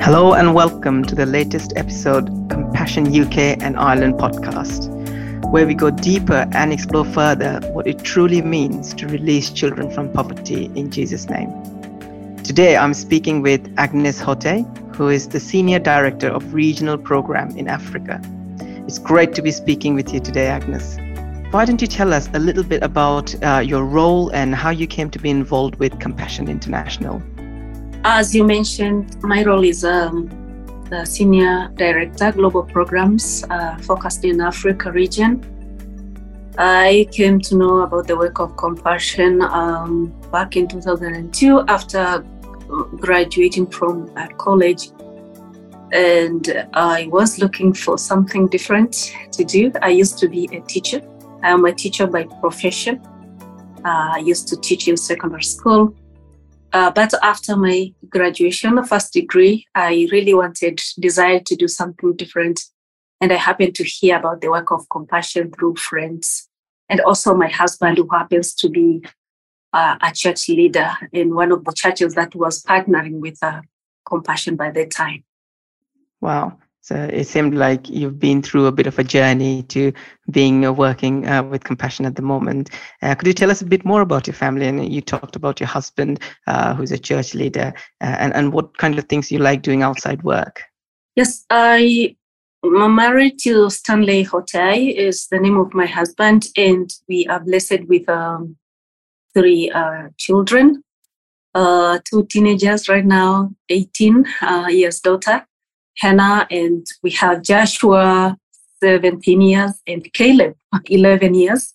Hello and welcome to the latest episode, Compassion UK and Ireland podcast, where we go deeper and explore further what it truly means to release children from poverty in Jesus' name. Today, I'm speaking with Agnes Hote, who is the Senior Director of Regional Program in Africa. It's great to be speaking with you today, Agnes. Why don't you tell us a little bit about your role and how you came to be involved with Compassion International? As you mentioned, my role is the Senior Director, Global Programs, focused in Africa region. I came to know about the work of Compassion back in 2002 after graduating from college. And I was looking for something different to do. I used to be a teacher. I am a teacher by profession. I used to teach in secondary school. But after my graduation, first degree, I really desired to do something different. And I happened to hear about the work of Compassion through friends. And also my husband, who happens to be a church leader in one of the churches that was partnering with Compassion by that time. Wow. So it seemed like you've been through a bit of a journey to being working with Compassion at the moment. Could you tell us a bit more about your family? And you talked about your husband, who's a church leader, and what kind of things you like doing outside work. Yes, I'm married to Stanley Hote, is the name of my husband, and we are blessed with 3 children, 2 teenagers right now, 18 years daughter, Hannah, and we have Joshua, 17 years, and Caleb, 11 years.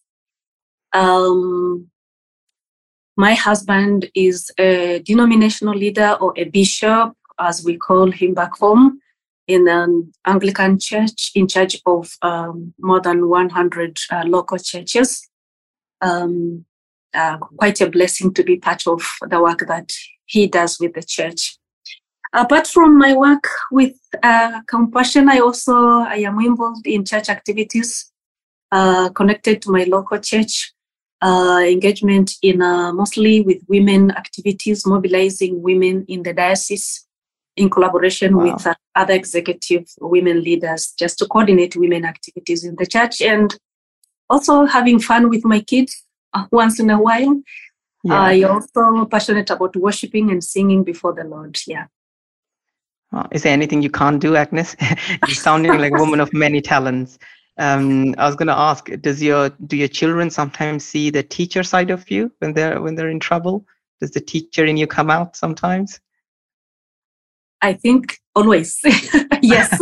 My husband is a denominational leader or a bishop, as we call him back home, in an Anglican church, in charge of more than 100 local churches. Quite a blessing to be part of the work that he does with the church. Apart from my work with Compassion, I am involved in church activities connected to my local church, engagement in mostly with women activities, mobilizing women in the diocese in collaboration with other executive women leaders, just to coordinate women activities in the church, and also having fun with my kids once in a while. Yeah. I'm also passionate about worshiping and singing before the Lord. Yeah. Is there anything you can't do, Agnes? You're sounding like a woman of many talents. I was going to ask, do your children sometimes see the teacher side of you when they're in trouble? Does the teacher in you come out sometimes? I think always. Yes.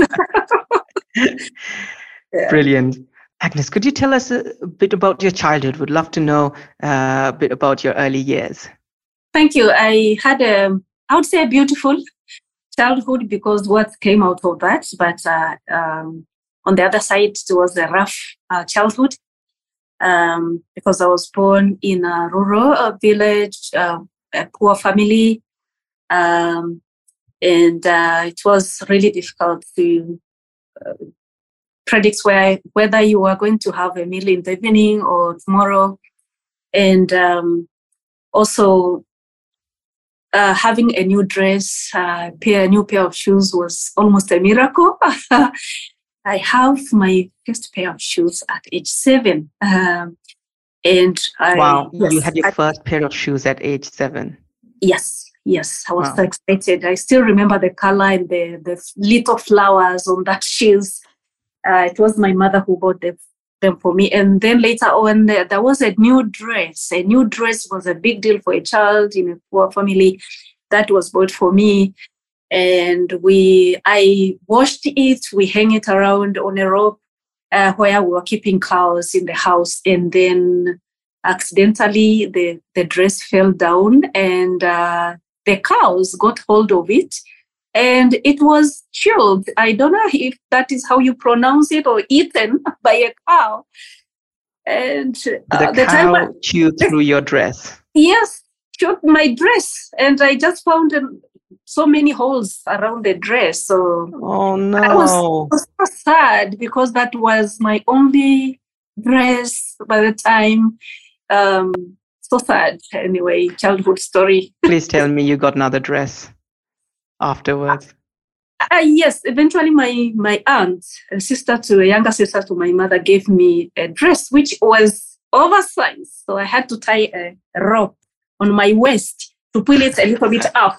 Brilliant. Agnes, could you tell us a bit about your childhood? Would love to know a bit about your early years. Thank you. I had I would say a beautiful childhood, because what came out of that, but on the other side, it was a rough childhood, because I was born in a rural village, a poor family, and it was really difficult to predict whether you are going to have a meal in the evening or tomorrow, and also having a new dress, a new pair of shoes was almost a miracle. I have my first pair of shoes at age 7. You had your first pair of shoes at age 7. Yes. I was so excited. I still remember the color and the little flowers on that shoes. It was my mother who bought them for me. And then later on, there was a new dress. A new dress was a big deal for a child in a poor family. That was bought for me. And I washed it. We hang it around on a rope where we were keeping cows in the house. And then accidentally, the dress fell down, and the cows got hold of it. And it was chewed. I don't know if that is how you pronounce it, or eaten by a cow. And the cow chewed through your dress. Yes, chewed my dress, and I just found so many holes around the dress. So oh no, I was so sad, because that was my only dress by the time. So sad. Anyway, childhood story. Please tell me you got another dress afterwards. Yes, eventually my aunt, a younger sister to my mother, gave me a dress which was oversized. So I had to tie a rope on my waist to pull it a little bit up.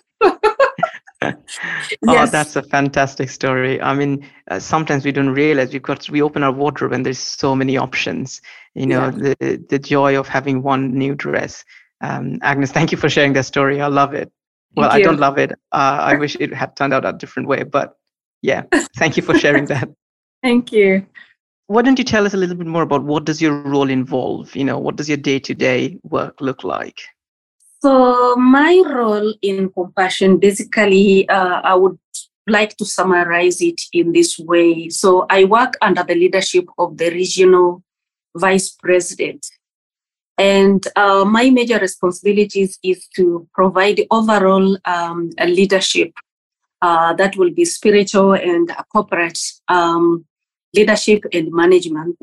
Oh, that's a fantastic story. I mean, sometimes we don't realize we open our wardrobe and there's so many options. The joy of having one new dress. Agnes, thank you for sharing that story. I love it. Well, I don't love it. I wish it had turned out a different way, but yeah, thank you for sharing that. Thank you. Why don't you tell us a little bit more about what does your role involve? What does your day-to-day work look like? So my role in Compassion, basically, I would like to summarize it in this way. So I work under the leadership of the regional vice president. And my major responsibilities is to provide overall leadership that will be spiritual and corporate leadership and management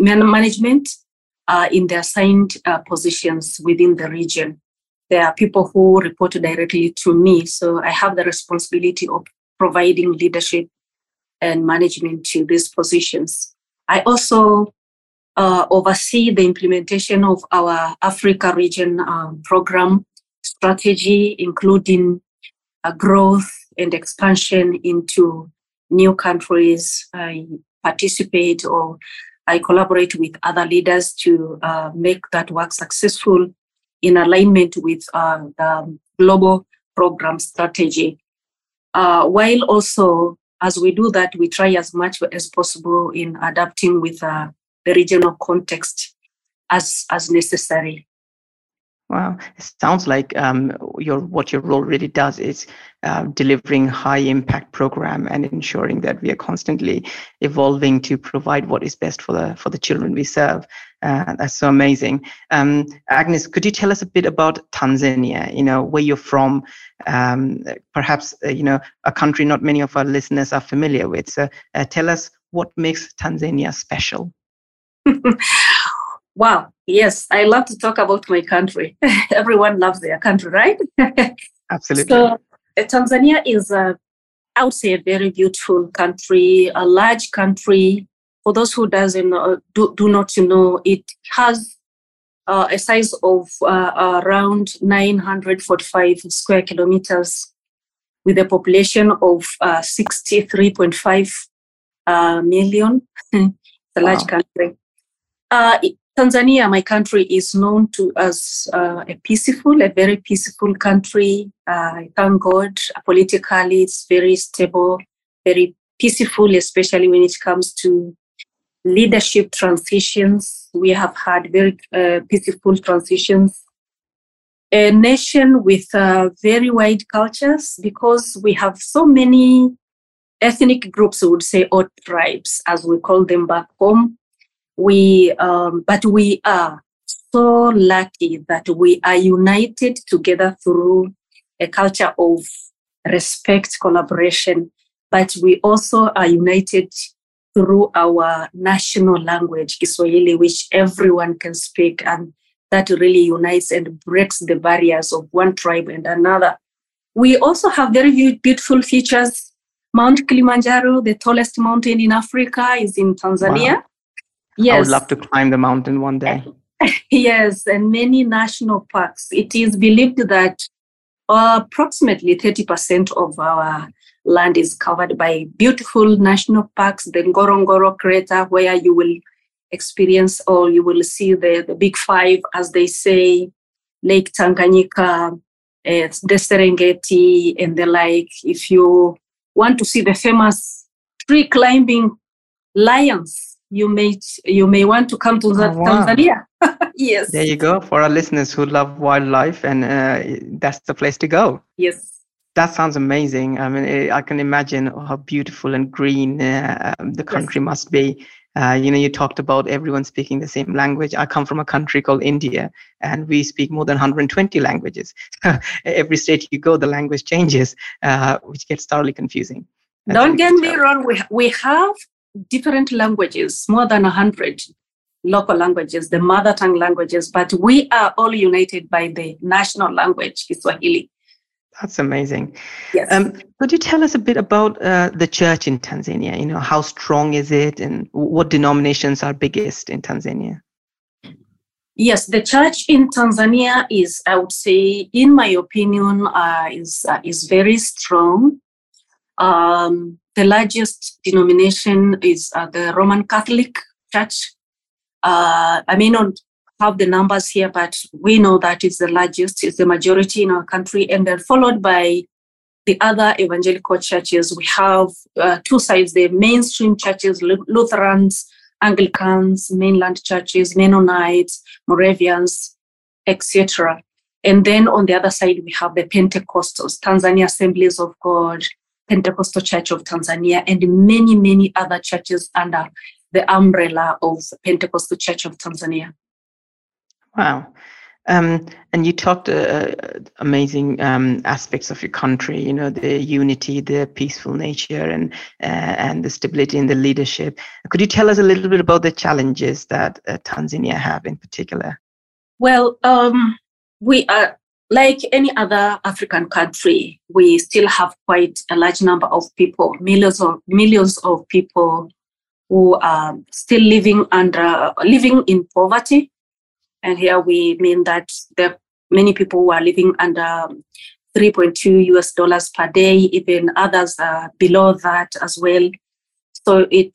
in the assigned positions within the region. There are people who report directly to me, so I have the responsibility of providing leadership and management to these positions. I also oversee the implementation of our Africa region program strategy, including growth and expansion into new countries. I participate or I collaborate with other leaders to make that work successful in alignment with the global program strategy. While also, as we do that, we try as much as possible in adapting with the regional context as necessary. Wow, it sounds like what your role really does is delivering high impact program and ensuring that we are constantly evolving to provide what is best for the children we serve. That's so amazing. Agnes, could you tell us a bit about Tanzania? Where you're from, perhaps a country not many of our listeners are familiar with. So tell us what makes Tanzania special. Wow. Yes, I love to talk about my country. Everyone loves their country, right? Absolutely. So Tanzania is, I would say, a very beautiful country, a large country. For those who do not know, it has a size of around 945 square kilometers with a population of 63.5 million. It's a large country. Tanzania, my country, is known as a very peaceful country. Thank God, politically, it's very stable, very peaceful, especially when it comes to leadership transitions. We have had very peaceful transitions. A nation with very wide cultures, because we have so many ethnic groups, we would say, or tribes, as we call them back home. But we are so lucky that we are united together through a culture of respect, collaboration, but we also are united through our national language, Kiswahili, which everyone can speak, and that really unites and breaks the barriers of one tribe and another. We also have very beautiful features. Mount Kilimanjaro, the tallest mountain in Africa, is in Tanzania. Wow. Yes. I would love to climb the mountain one day. Yes, and many national parks. It is believed that approximately 30% of our land is covered by beautiful national parks. The Ngorongoro crater, where you will experience or you will see the big five, as they say, Lake Tanganyika, the Serengeti, and the like. If you want to see the famous tree climbing lions, you may want to come to Tanzania. Yes. There you go. For our listeners who love wildlife, and that's the place to go. Yes. That sounds amazing. I mean, I can imagine how beautiful and green the country must be. You talked about everyone speaking the same language. I come from a country called India, and we speak more than 120 languages. Every state you go, the language changes, which gets thoroughly confusing. Don't get me wrong. We have different languages, more than 100 local languages, the mother tongue languages, but we are all united by the national language, Kiswahili. That's amazing. Yes. Could you tell us a bit about the church in Tanzania? You know, how strong is it, and what denominations are biggest in Tanzania? Yes, the church in Tanzania is, I would say, in my opinion, is very strong. The largest denomination is the Roman Catholic Church. I may not have the numbers here, but we know that it's the largest, it's the majority in our country, and then followed by the other evangelical churches. We have two sides: the mainstream churches, Lutherans, Anglicans, mainland churches, Mennonites, Moravians, etc. And then on the other side, we have the Pentecostals, Tanzania Assemblies of God, Pentecostal Church of Tanzania, and many, many other churches under the umbrella of Pentecostal Church of Tanzania. Wow. And you talked amazing aspects of your country, you know, the unity, the peaceful nature, and the stability in the leadership. Could you tell us a little bit about the challenges that Tanzania have in particular? Well, we are, like any other African country, we still have quite a large number of people, millions of people who are still living in poverty. And here we mean that there are many people who are living under $3.2 US per day, even others are below that as well. So we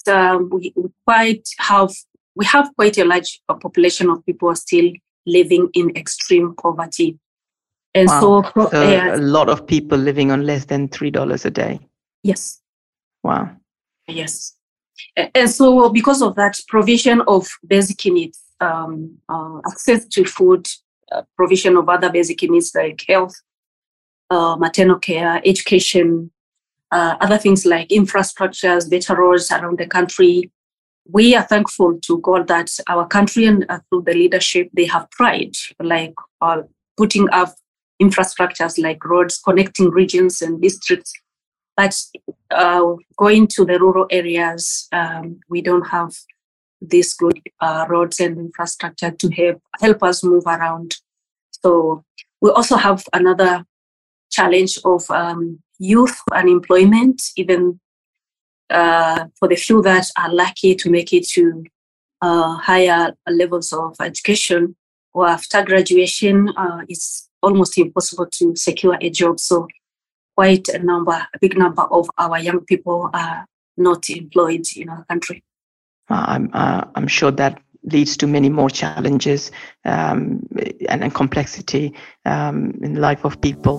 have quite a large population of people who are still living in extreme poverty. And wow. So a lot of people living on less than $3 a day. Yes. Wow. Yes. And so because of that, provision of basic needs, access to food, provision of other basic needs like health, maternal care, education, other things like infrastructures, better roads around the country. We are thankful to God that our country and through the leadership, they have tried, like putting up infrastructures like roads, connecting regions and districts. But going to the rural areas, we don't have these good roads and infrastructure to help us move around. So we also have another challenge of youth unemployment, even for the few that are lucky to make it to higher levels of education, or after graduation, it's almost impossible to secure a job. So quite a big number of our young people are not employed in our country. I'm sure that leads to many more challenges and complexity in the life of people.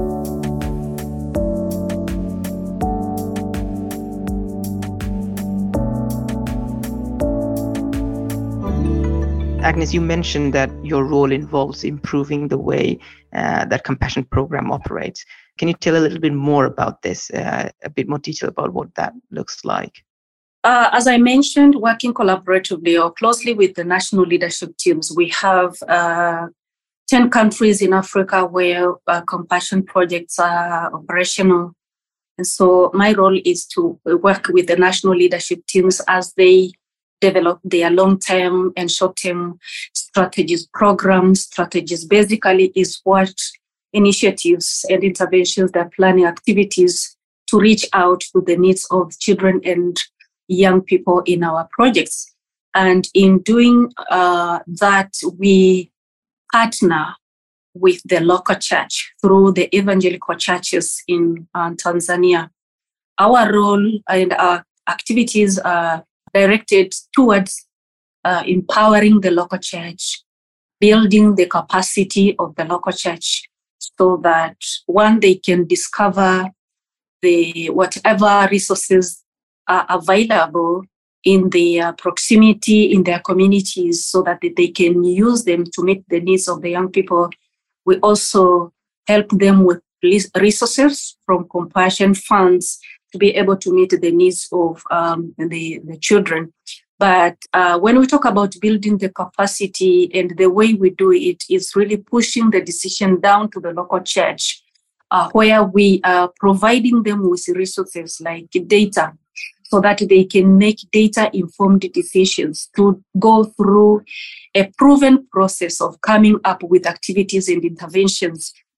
Agnes, you mentioned that your role involves improving the way that Compassion Program operates. Can you tell a little bit more about this, a bit more detail about what that looks like? As I mentioned, working collaboratively or closely with the national leadership teams, we have 10 countries in Africa where compassion projects are operational. And so my role is to work with the national leadership teams as they develop their long-term and short-term strategies, programs, strategies. Basically is what initiatives and interventions, they're planning activities to reach out to the needs of children and young people in our projects. And in doing that, we partner with the local church through the evangelical churches in Tanzania. Our role and our activities are directed towards empowering the local church, building the capacity of the local church so that one, they can discover whatever resources are available in their proximity, in their communities, so that they can use them to meet the needs of the young people. We also help them with resources from compassion funds to be able to meet the needs of the children. But when we talk about building the capacity, and the way we do it is really pushing the decision down to the local church, where we are providing them with resources like data, so that they can make data-informed decisions to go through a proven process of coming up with activities and interventions to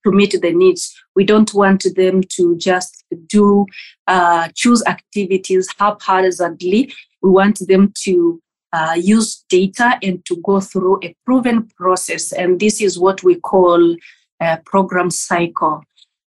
to meet the needs. We don't want them to just choose activities haphazardly. We want them to use data and to go through a proven process. And this is what we call a program cycle.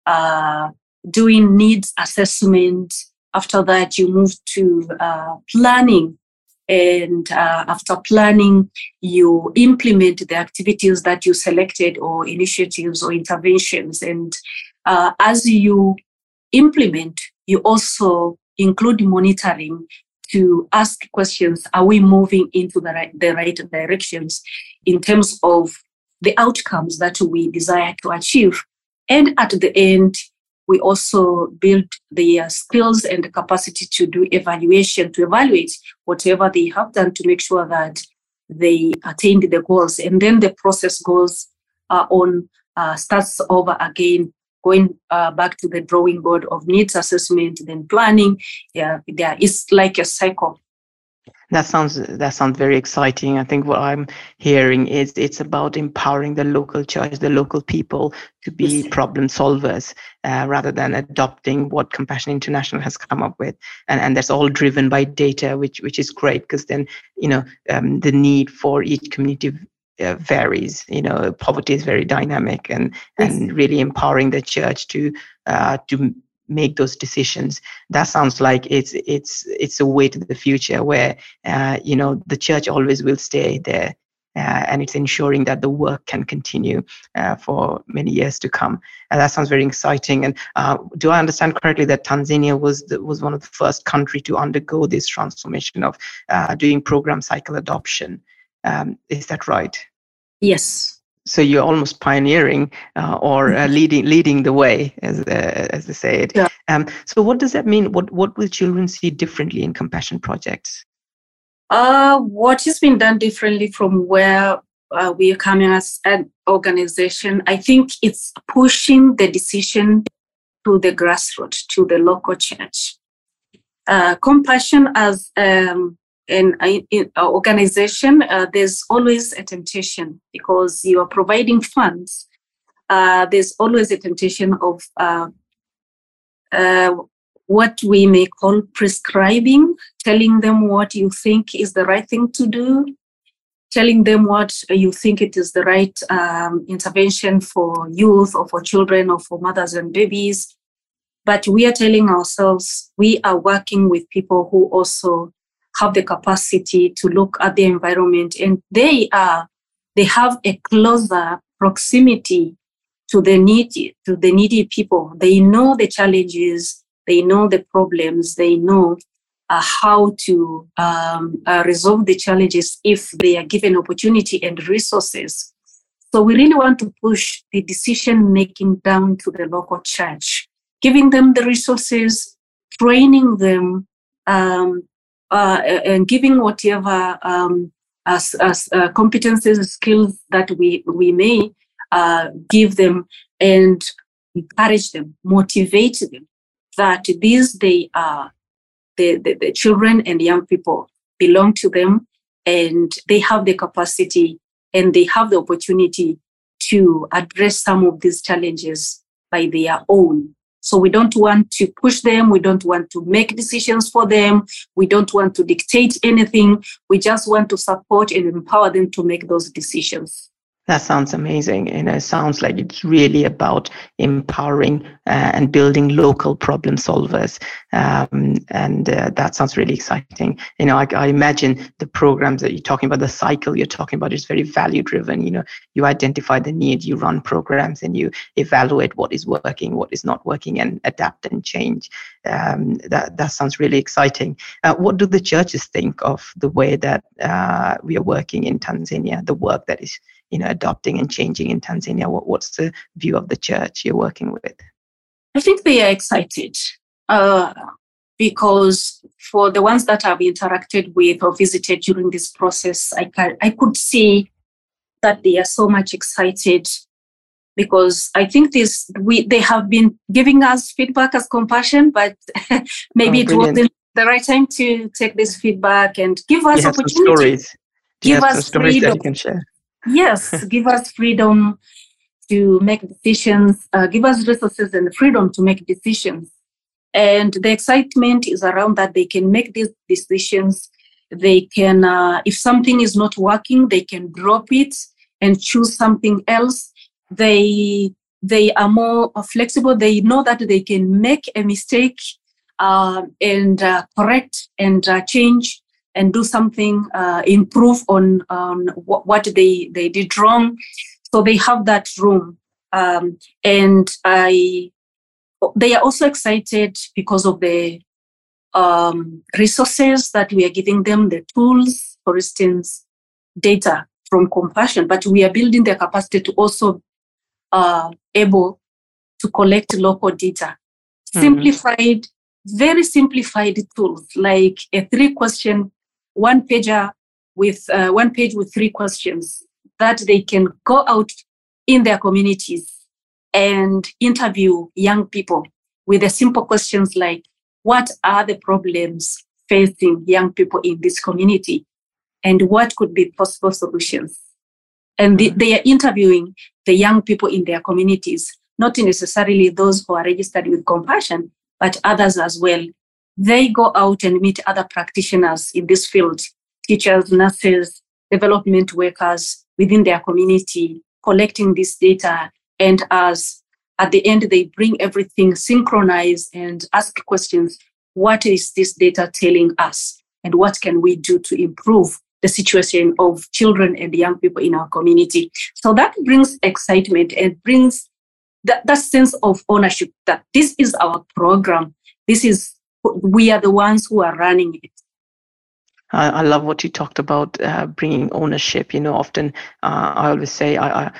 Doing needs assessment. After that, you move to planning. And after planning, you implement the activities that you selected or initiatives or interventions. And as you implement, you also include monitoring to ask questions. Are we moving into the right directions in terms of the outcomes that we desire to achieve? And at the end, we also build the skills and the capacity to do evaluation, to evaluate whatever they have done to make sure that they attained the goals. And then the process goes starts over again, going back to the drawing board of needs assessment, then planning. Yeah, there is like a cycle. That sounds very exciting. I think what I'm hearing is it's about empowering the local church, the local people to be problem solvers rather than adopting what Compassion International has come up with. And that's all driven by data, which is great, because then, the need for each community varies. Poverty is very dynamic, and really empowering the church to make those decisions. That sounds like it's a way to the future where the church always will stay there, and it's ensuring that the work can continue for many years to come. And that sounds very exciting. And do I understand correctly that Tanzania was one of the first country to undergo this transformation of doing program cycle adoption? Is that right? Yes. So you're almost pioneering or leading the way, as they say it. Yeah. So what does that mean? What will children see differently in compassion projects? What has been done differently from where we are coming as an organization, I think it's pushing the decision to the grassroots, to the local church. Compassion as in our organization, there's always a temptation because you are providing funds. There's always a temptation of what we may call prescribing, telling them what you think is the right thing to do, telling them what you think it is the right intervention for youth or for children or for mothers and babies. But we are telling ourselves we are working with people who also have the capacity to look at the environment, and they have a closer proximity to the needy people. They know the challenges, they know the problems, they know how to resolve the challenges if they are given opportunity and resources. So we really want to push the decision making down to the local church, giving them the resources, training them, and giving whatever competencies, skills that we may give them, and encourage them, motivate them that they are the children and young people belong to them, and they have the capacity and they have the opportunity to address some of these challenges by their own. So we don't want to push them. We don't want to make decisions for them. We don't want to dictate anything. We just want to support and empower them to make those decisions. That sounds amazing. It sounds like it's really about empowering and building local problem solvers. And that sounds really exciting. I imagine the programs that you're talking about, the cycle you're talking about, is very value driven. You identify the need, you run programs, and you evaluate what is working, what is not working, and adapt and change. That sounds really exciting. What do the churches think of the way that we are working in Tanzania, the work that is adopting and changing in Tanzania? What's the view of the church you're working with? I think they are excited because for the ones that I've interacted with or visited during this process, I could see that they are so much excited because I think they have been giving us feedback as Compassion, but maybe it wasn't the right time to take this feedback and give us opportunities. Give us stories that you can share. Yes, give us freedom to make decisions, give us resources and freedom to make decisions. And the excitement is around that they can make these decisions. They can, if something is not working, they can drop it and choose something else. They are more flexible. They know that they can make a mistake and correct and change and do something, improve on what they did wrong. So they have that room. And they are also excited because of the resources that we are giving them, the tools, for instance, data from Compassion, but we are building their capacity to also able to collect local data. Simplified, very simplified tools, like a 3-question, one page with 3 questions that they can go out in their communities and interview young people with the simple questions like, what are the problems facing young people in this community and what could be possible solutions? And they are interviewing the young people in their communities, not necessarily those who are registered with Compassion, but others as well. They go out and meet other practitioners in this field, teachers, nurses, development workers within their community, collecting this data. And as at the end, they bring everything synchronized and ask questions. What is this data telling us? And what can we do to improve the situation of children and young people in our community? So that brings excitement and brings that sense of ownership that this is our program. We are the ones who are running it. I love what you talked about, bringing ownership. Often I always say,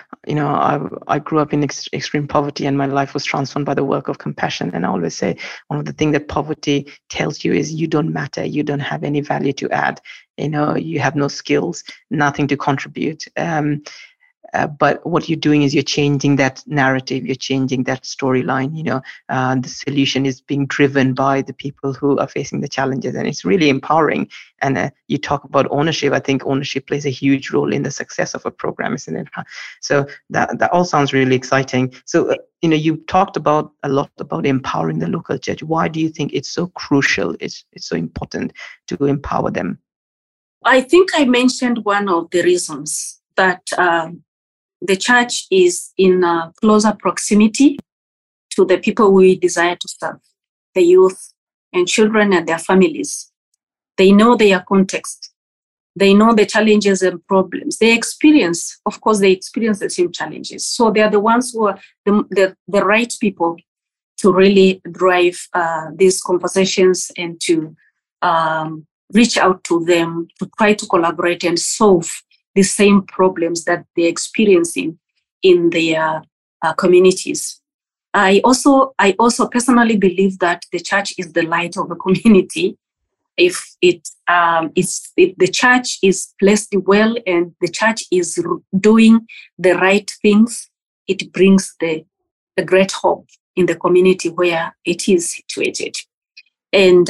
I grew up in extreme poverty and my life was transformed by the work of Compassion. And I always say one of the things that poverty tells you is you don't matter. You don't have any value to add. You have no skills, nothing to contribute. But what you're doing is you're changing that narrative, you're changing that storyline. The solution is being driven by the people who are facing the challenges, and it's really empowering. And you talk about ownership. I think ownership plays a huge role in the success of a program, isn't it? So that all sounds really exciting. So you talked a lot about empowering the local church. Why do you think it's so crucial? It's so important to empower them? I think I mentioned one of the reasons that the church is in closer proximity to the people we desire to serve, the youth and children and their families. They know their context. They know the challenges and problems. They experience the same challenges. So they are the ones who are the right people to really drive these conversations and to reach out to them, to try to collaborate and solve the same problems that they're experiencing in their communities. I also personally believe that the church is the light of the community. If the church is placed well and the church is doing the right things, it brings the great hope in the community where it is situated. And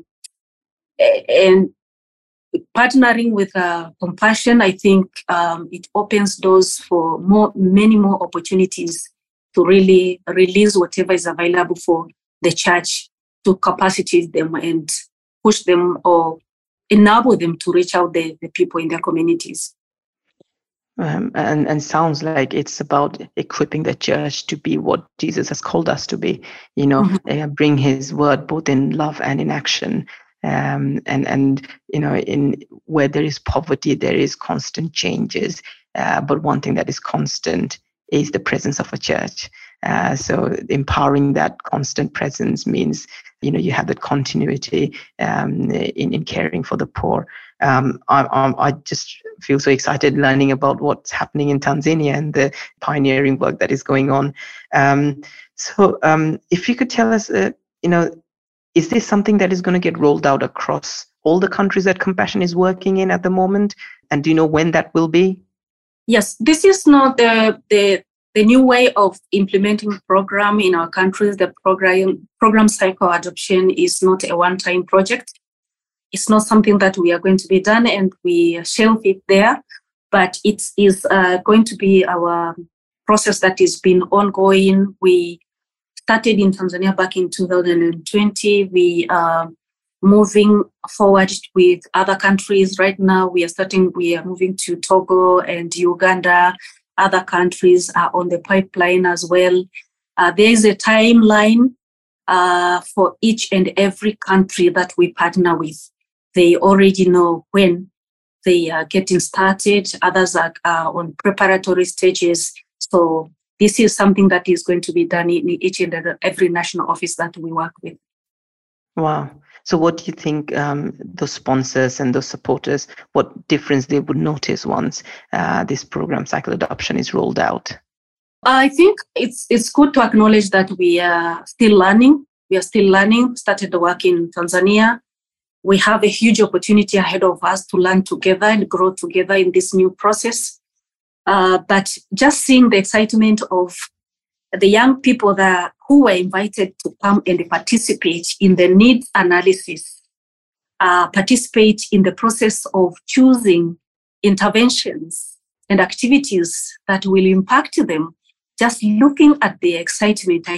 partnering with Compassion, I think it opens doors for many more opportunities to really release whatever is available for the church to capacitate them and push them or enable them to reach out the people in their communities. And sounds like it's about equipping the church to be what Jesus has called us to be, bring his word both in love and in action. And in where there is poverty, there is constant changes. But one thing that is constant is the presence of a church. So empowering that constant presence means, you have that continuity in caring for the poor. I just feel so excited learning about what's happening in Tanzania and the pioneering work that is going on. So if you could tell us, is this something that is going to get rolled out across all the countries that Compassion is working in at the moment? And do you know when that will be? Yes, this is not the new way of implementing the program in our countries. The program cycle adoption is not a one-time project. It's not something that we are going to be done and we shelf it there, but it is going to be our process that has been ongoing. We started in Tanzania back in 2020. We are moving forward with other countries. Right now, we are moving to Togo and Uganda. Other countries are on the pipeline as well. There is a timeline for each and every country that we partner with. They already know when they are getting started. Others are on preparatory stages. So this is something that is going to be done in each and every national office that we work with. Wow. So what do you think those sponsors and those supporters, what difference they would notice once this program, Cycle Adoption, is rolled out? I think it's good to acknowledge that we are still learning. Started the work in Tanzania. We have a huge opportunity ahead of us to learn together and grow together in this new process. But just seeing the excitement of the young people who were invited to come and participate in the needs analysis, participate in the process of choosing interventions and activities that will impact them, just looking at the excitement,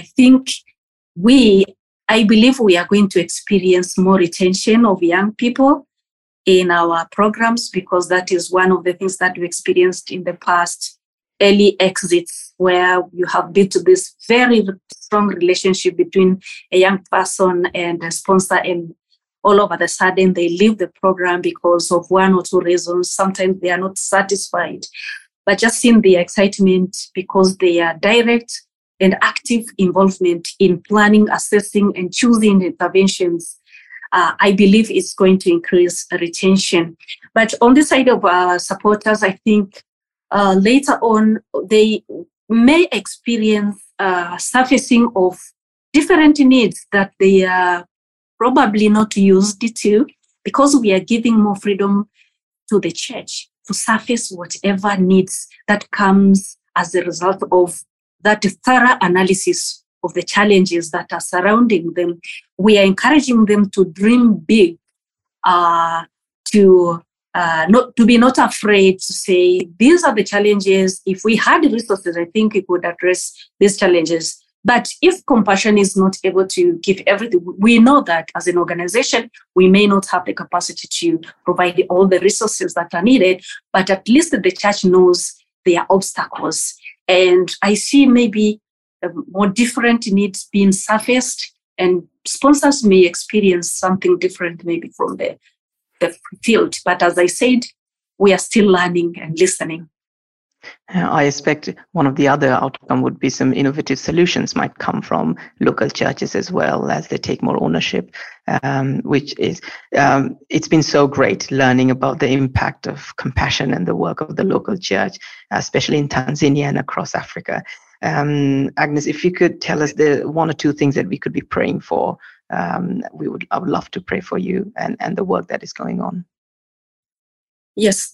I believe we are going to experience more retention of young people in our programs, because that is one of the things that we experienced in the past, early exits, where you have built this very strong relationship between a young person and a sponsor, and all of a sudden they leave the program because of one or two reasons. Sometimes they are not satisfied, but just seeing the excitement because they are direct and active involvement in planning, assessing, and choosing interventions, I believe it's going to increase retention. But on the side of our supporters, I think later on they may experience surfacing of different needs that they are probably not used to, because we are giving more freedom to the church to surface whatever needs that comes as a result of that thorough analysis of the challenges that are surrounding them. We are encouraging them to dream big, to be not afraid to say, these are the challenges. If we had resources, I think it would address these challenges. But if Compassion is not able to give everything, we know that as an organization, we may not have the capacity to provide all the resources that are needed, but at least the church knows there are obstacles. And I see maybe more different needs being surfaced, and sponsors may experience something different maybe from the field. But as I said, we are still learning and listening. I expect one of the other outcome would be some innovative solutions might come from local churches as well, as they take more ownership, which is, it's been so great learning about the impact of Compassion and the work of the local church, especially in Tanzania and across Africa. Agnes, if you could tell us the one or two things that we could be praying for, I would love to pray for you and the work that is going on. Yes,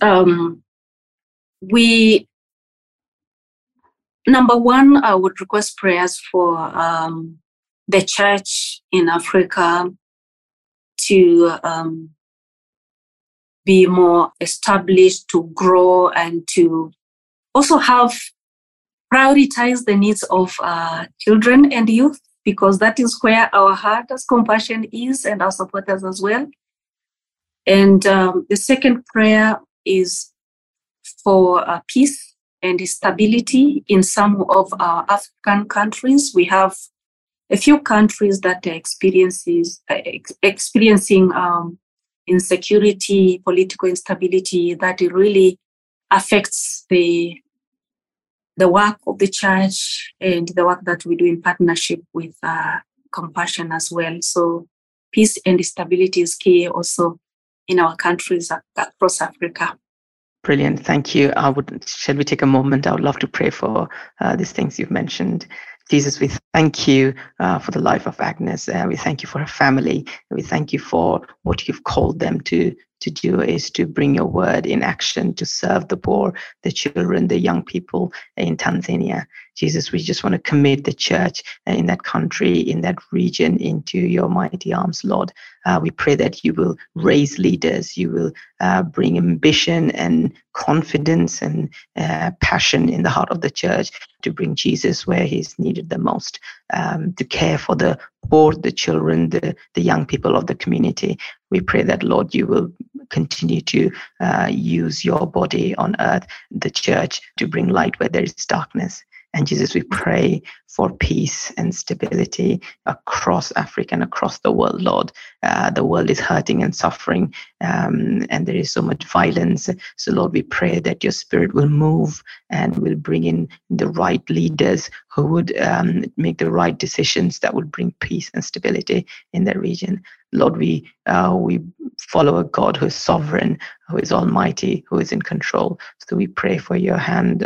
number one, I would request prayers for the church in Africa to be more established, to grow, and to also prioritize the needs of children and youth, because that is where our heart as Compassion is, and our supporters as well. And the second prayer is for peace and stability in some of our African countries. We have a few countries that are experiencing insecurity, political instability, that it really affects the work of the church and the work that we do in partnership with Compassion as well. So peace and stability is key also in our countries across Africa. Brilliant. Thank you. Shall we take a moment? I would love to pray for these things you've mentioned. Jesus, we thank you for the life of Agnes. We thank you for her family. We thank you for what you've called them to to do is to bring your word in action, to serve the poor, the children, the young people in Tanzania. Jesus, we just want to commit the church in that country, in that region, into your mighty arms, Lord. We pray that you will raise leaders, you will bring ambition and confidence and passion in the heart of the church to bring Jesus where he's needed the most, to care for the poor, the children, the young people of the community. We pray that, Lord, you will continue to use your body on earth, the church, to bring light where there is darkness. And Jesus, we pray for peace and stability across Africa and across the world, Lord. The world is hurting and suffering, and there is so much violence. So, Lord, we pray that your Spirit will move and will bring in the right leaders who would make the right decisions that would bring peace and stability in the region. Lord, we follow a God who is sovereign, who is almighty, who is in control. So we pray for your hand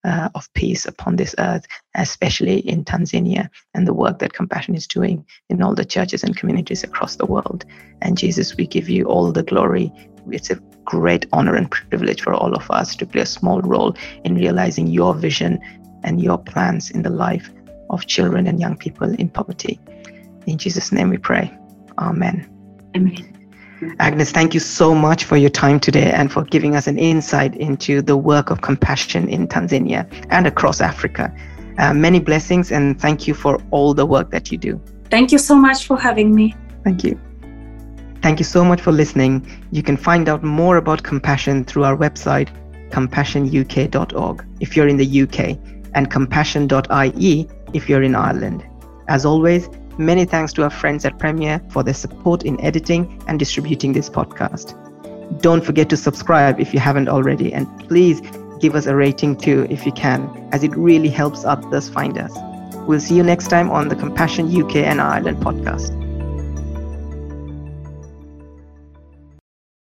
of peace upon this earth, especially in Tanzania, and the work that Compassion is doing in all the churches and communities across the world. And Jesus, we give you all the glory. It's a great honor and privilege for all of us to play a small role in realizing your vision and your plans in the life of children and young people in poverty. In Jesus' name we pray. Amen. Amen. Agnes, thank you so much for your time today and for giving us an insight into the work of Compassion in Tanzania and across Africa. Many blessings, and thank you for all the work that you do. Thank you so much for having me. Thank you. Thank you so much for listening. You can find out more about Compassion through our website, compassionuk.org, if you're in the UK, and compassion.ie if you're in Ireland. As always, many thanks to our friends at Premier for their support in editing and distributing this podcast. Don't forget to subscribe if you haven't already, and please give us a rating too if you can, as it really helps others find us. We'll see you next time on the Compassion UK and Ireland podcast.